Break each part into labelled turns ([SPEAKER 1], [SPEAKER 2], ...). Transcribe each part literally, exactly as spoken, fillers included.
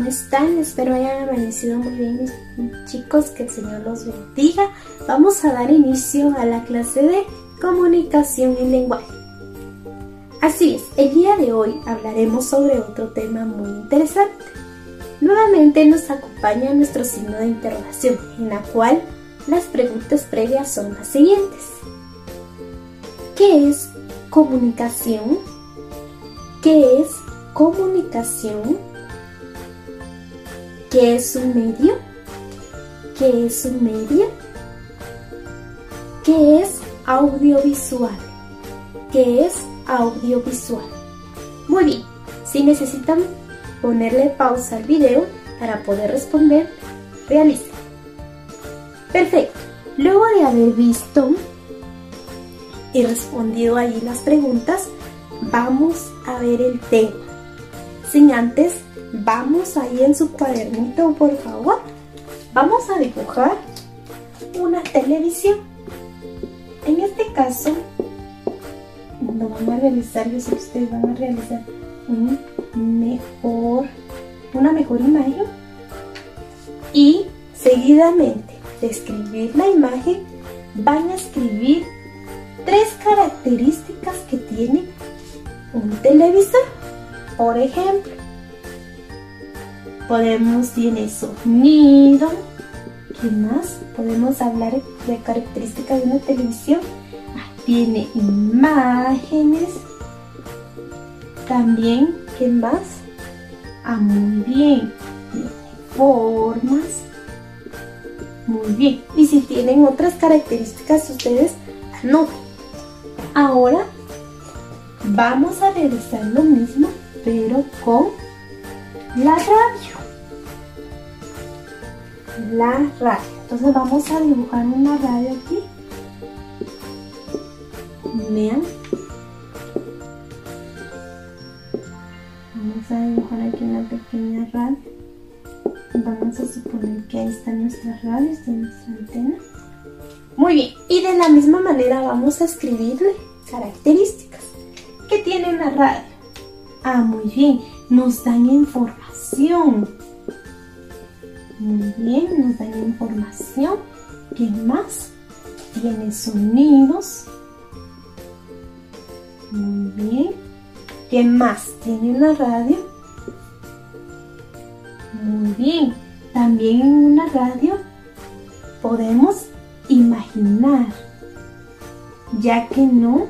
[SPEAKER 1] ¿cómo están? Espero hayan amanecido muy bien, mis chicos, que el Señor los bendiga. Vamos a dar inicio a la clase de comunicación en lenguaje. Así es, el día de hoy hablaremos sobre otro tema muy interesante. Nuevamente nos acompaña nuestro signo de interrogación, en la cual las preguntas previas son las siguientes. ¿Qué es comunicación? ¿Qué es comunicación? ¿Qué es un medio? ¿Qué es un medio? ¿Qué es audiovisual? ¿Qué es audiovisual? Muy bien, si necesitan ponerle pausa al video para poder responder, realicen. Perfecto, luego de haber visto y respondido ahí las preguntas, vamos a ver el tema. Sin antes, vamos ahí en su cuadernito, por favor. Vamos a dibujar una televisión. En este caso, lo van a realizar, yo sé que ustedes van a realizar un mejor, una mejor imagen. Y seguidamente de escribir la imagen, van a escribir tres características que tiene un televisor. Por ejemplo, podemos, tiene sonido. ¿Qué más? Podemos hablar de características de una televisión. Ah, tiene imágenes. También, ¿qué más? Ah, muy bien. Tiene formas. Muy bien. Y si tienen otras características, ustedes anoten. Ahora vamos a realizar lo mismo, pero con la radio. La radio. Entonces vamos a dibujar una radio aquí. Vean. Vamos a dibujar aquí una pequeña radio. Vamos a suponer que ahí está nuestra radio, esta es nuestra antena. Muy bien, y de la misma manera vamos a escribirle características. ¿Qué tiene la radio? Ah, muy bien, nos dan información. Muy bien, nos dan información. ¿Qué más? Tiene sonidos. Muy bien. ¿Qué más tiene una radio? Muy bien. También en una radio podemos imaginar, ya que no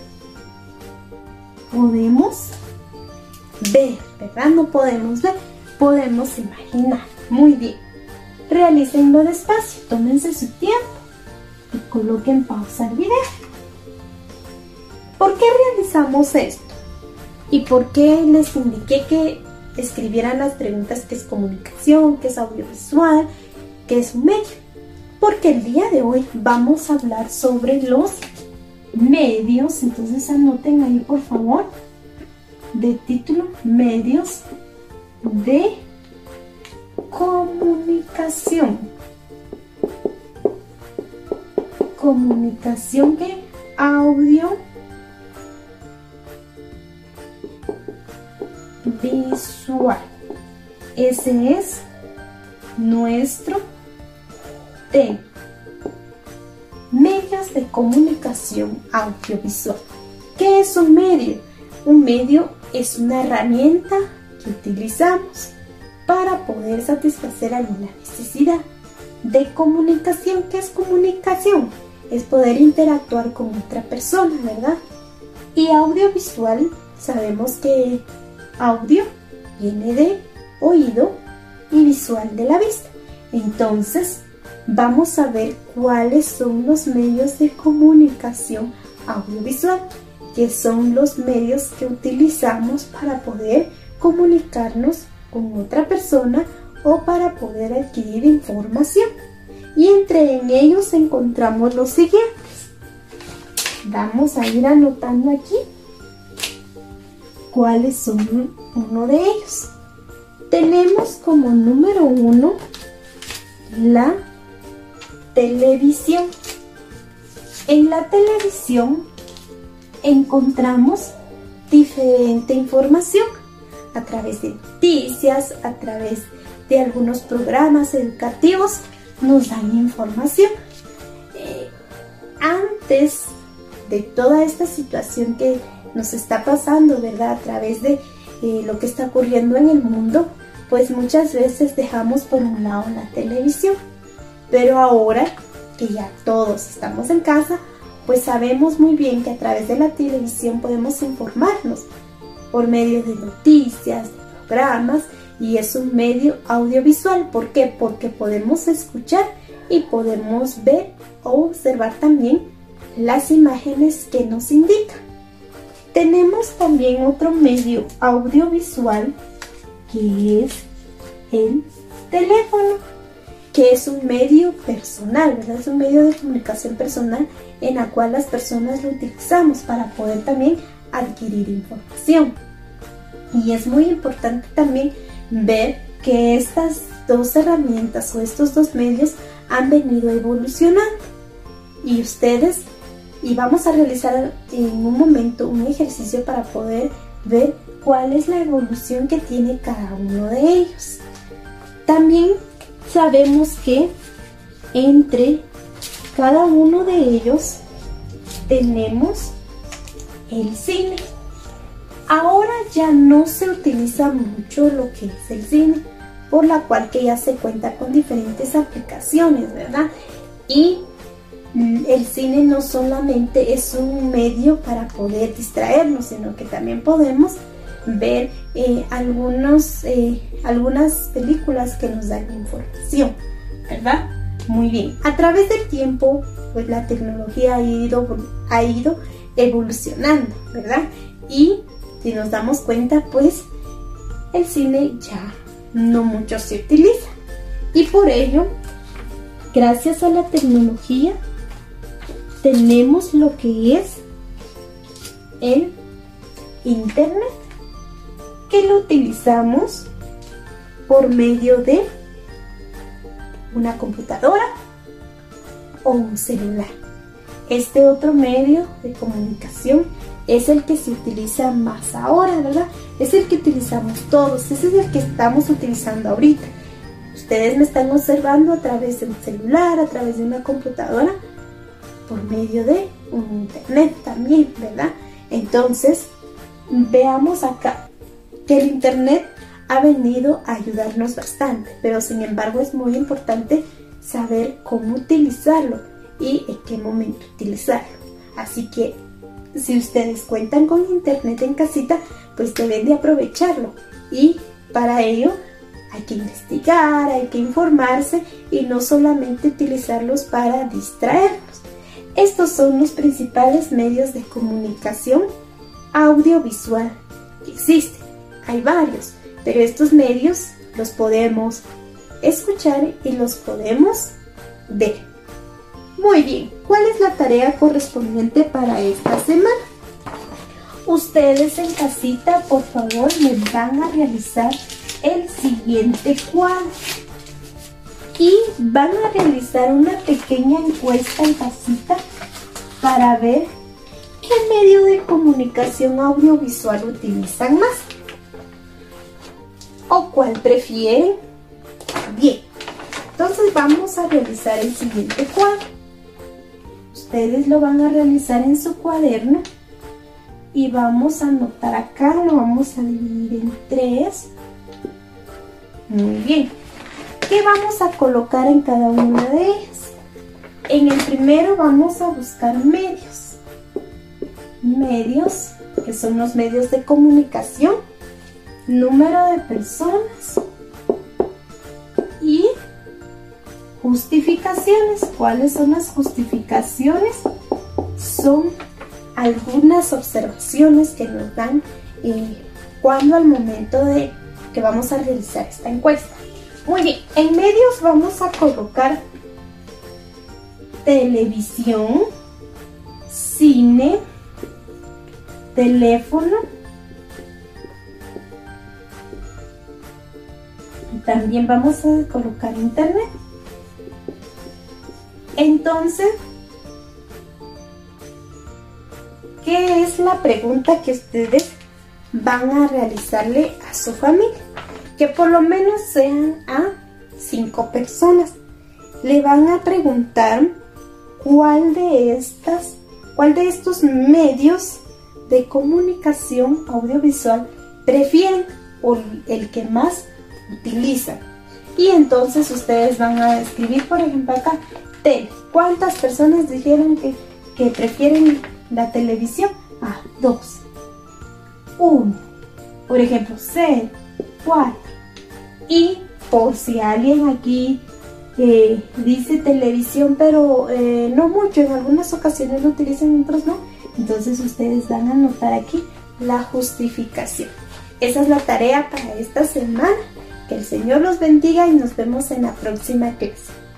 [SPEAKER 1] podemos ver, ¿verdad? No podemos ver, podemos imaginar. Muy bien. Realícenlo despacio, tómense su tiempo y coloquen pausa al video. ¿Por qué realizamos esto? ¿Y por qué les indiqué que escribieran las preguntas qué es comunicación, qué es audiovisual, qué es un medio? Porque el día de hoy vamos a hablar sobre los medios. Entonces anoten ahí, por favor, de título, medios de comunicación. Comunicación que audio visual. Ese es nuestro tema. Medios de comunicación audiovisual. ¿Qué es un medio? Un medio es una herramienta que utilizamos para poder satisfacer alguna necesidad de comunicación. ¿Qué es comunicación? Es poder interactuar con otra persona, ¿verdad? Y audiovisual, sabemos que audio viene de oído y visual de la vista. Entonces, vamos a ver cuáles son los medios de comunicación audiovisual, que son los medios que utilizamos para poder comunicarnos con otra persona o para poder adquirir información. Y entre en ellos encontramos los siguientes. Vamos a ir anotando aquí cuáles son uno de ellos. Tenemos como número uno la televisión. En la televisión encontramos diferente información. a través de noticias, a través de algunos programas educativos, nos dan información. Eh, antes de toda esta situación que nos está pasando, ¿verdad? A través de eh, lo que está ocurriendo en el mundo, pues muchas veces dejamos por un lado la televisión. Pero ahora que ya todos estamos en casa, pues sabemos muy bien que a través de la televisión podemos informarnos por medio de noticias, de programas, y es un medio audiovisual. ¿Por qué? Porque podemos escuchar y podemos ver o observar también las imágenes que nos indican. Tenemos también otro medio audiovisual que es el teléfono, que es un medio personal, ¿verdad? Es un medio de comunicación personal en la cual las personas lo utilizamos para poder también adquirir información. Y es muy importante también ver que estas dos herramientas o estos dos medios han venido evolucionando. Y ustedes, y vamos a realizar en un momento un ejercicio para poder ver cuál es la evolución que tiene cada uno de ellos. También sabemos que entre cada uno de ellos tenemos el cine. Ahora ya no se utiliza mucho lo que es el cine, por la cual que ya se cuenta con diferentes aplicaciones, ¿verdad? Y el cine no solamente es un medio para poder distraernos, sino que también podemos ver eh, algunos, eh, algunas películas que nos dan información, ¿verdad? Muy bien. A través del tiempo, pues la tecnología ha ido, ha ido evolucionando, ¿verdad? Y si nos damos cuenta, pues el cine ya no mucho se utiliza. Y por ello, gracias a la tecnología, tenemos lo que es el internet, que lo utilizamos por medio de una computadora o un celular. Este otro medio de comunicación es el que se utiliza más ahora, ¿verdad? Es el que utilizamos todos, ese es el que estamos utilizando ahorita. Ustedes me están observando a través de un celular, a través de una computadora, por medio de un internet también, ¿verdad? Entonces, veamos acá que el internet ha venido a ayudarnos bastante, pero sin embargo es muy importante saber cómo utilizarlo y en qué momento utilizarlo. Así que si ustedes cuentan con internet en casita, pues deben de aprovecharlo, y para ello hay que investigar, hay que informarse y no solamente utilizarlos para distraernos. Estos son los principales medios de comunicación audiovisual que existen. Hay varios, pero estos medios los podemos escuchar y los podemos ver. Muy bien, ¿cuál es la tarea correspondiente para esta semana? Ustedes en casita, por favor, me van a realizar el siguiente cuadro y van a realizar una pequeña encuesta en casita para ver qué medio de comunicación audiovisual utilizan más o cuál prefieren. Bien, entonces vamos a realizar el siguiente cuadro. Ustedes lo van a realizar en su cuaderno y vamos a anotar acá, lo vamos a dividir en tres. Muy bien. ¿Qué vamos a colocar en cada una de ellas? En el primero vamos a buscar medios. Medios, que son los medios de comunicación, número de personas y justificaciones. ¿Cuáles son las justificaciones? Son algunas observaciones que nos dan eh, cuando al momento de que vamos a realizar esta encuesta. Muy bien, en medios vamos a colocar televisión, cine, teléfono, también vamos a colocar internet. Entonces, ¿qué es la pregunta que ustedes van a realizarle a su familia, que por lo menos sean a cinco personas. Le van a preguntar cuál de estas, cuál de estos medios de comunicación audiovisual prefieren o el que más utilizan. Y entonces ustedes van a escribir, por ejemplo, acá, tele. ¿Cuántas personas dijeron que, que prefieren la televisión? Ah, dos. Uno. Por ejemplo, cero, cuatro. Y por si alguien aquí eh, dice televisión, pero eh, no mucho, en algunas ocasiones lo utilizan, en otros no. Entonces ustedes van a anotar aquí la justificación. Esa es la tarea para esta semana. Que el Señor los bendiga y nos vemos en la próxima clase.